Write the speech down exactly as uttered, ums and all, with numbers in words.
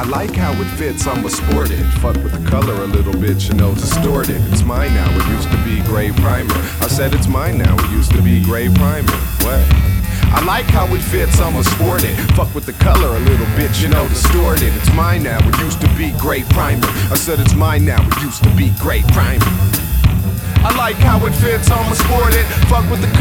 I like how it fits, I'm a sported. Fuck with the color a little bit, you know, distorted. It's mine now, it used to be gray primer. I said it's mine now, it used to be gray primer. What? I like how it fits, I'm a sported. Fuck with the color a little bit, you know, distorted. It's mine now, it used to be gray primer. I said it's mine now, it used to be gray primer. I like how it fits, I'm a sported. Fuck with the color